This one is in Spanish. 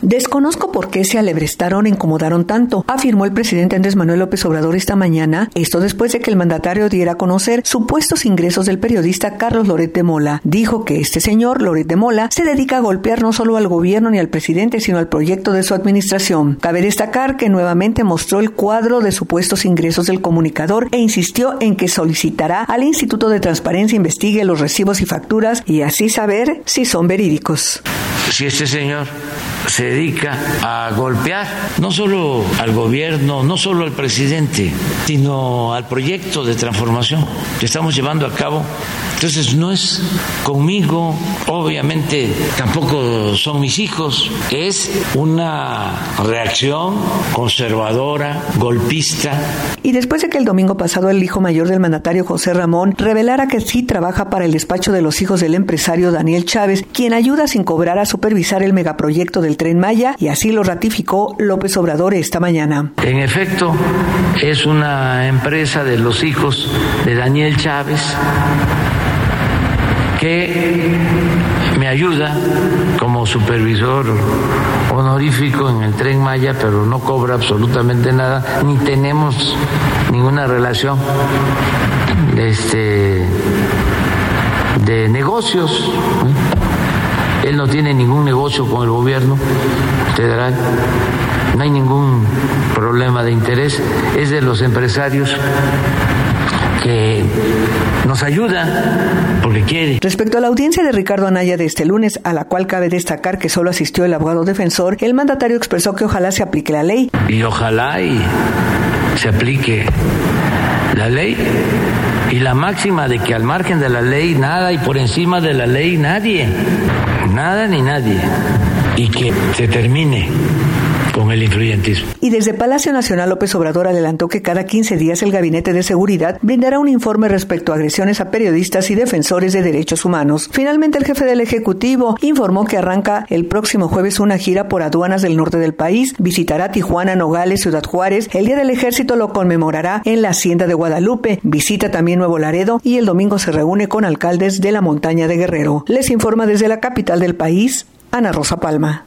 Desconozco por qué se alebrestaron e incomodaron tanto, afirmó el presidente Andrés Manuel López Obrador esta mañana, esto después de que el mandatario diera a conocer supuestos ingresos del periodista Carlos Loret de Mola. Dijo que este señor, Loret de Mola, se dedica a golpear no solo al gobierno ni al presidente, sino al proyecto de su administración. Cabe destacar que nuevamente mostró el cuadro de supuestos ingresos del comunicador e insistió en que solicitará al Instituto de Transparencia investigue los recibos y facturas y así saber si son verídicos. Si este señor se dedica a golpear no solo al gobierno, no solo al presidente, sino al proyecto de transformación que estamos llevando a cabo. Entonces no es conmigo, obviamente tampoco son mis hijos, es una reacción conservadora, golpista. Y después de que el domingo pasado el hijo mayor del mandatario José Ramón revelara que sí trabaja para el despacho de los hijos del empresario Daniel Chávez, quien ayuda sin cobrar a supervisar el megaproyecto del Tren Maya, y así lo ratificó López Obrador esta mañana. En efecto, es una empresa de los hijos de Daniel Chávez que me ayuda como supervisor honorífico en el Tren Maya, pero no cobra absolutamente nada, ni tenemos ninguna relación de negocios. Él no tiene ningún negocio con el gobierno federal, no hay ningún problema de interés, es de los empresarios que nos ayuda porque quiere. Respecto a la audiencia de Ricardo Anaya de este lunes, a la cual cabe destacar que solo asistió el abogado defensor, el mandatario expresó que ojalá se aplique la ley. Y ojalá y se aplique la ley y la máxima de que al margen de la ley nada y por encima de la ley nadie, nada ni nadie, y que se termine con el influyentismo. Y desde Palacio Nacional, López Obrador adelantó que cada 15 días el Gabinete de Seguridad brindará un informe respecto a agresiones a periodistas y defensores de derechos humanos. Finalmente, el jefe del Ejecutivo informó que arranca el próximo jueves una gira por aduanas del norte del país, visitará Tijuana, Nogales, Ciudad Juárez, el Día del Ejército lo conmemorará en la Hacienda de Guadalupe, visita también Nuevo Laredo y el domingo se reúne con alcaldes de la montaña de Guerrero. Les informa desde la capital del país, Ana Rosa Palma.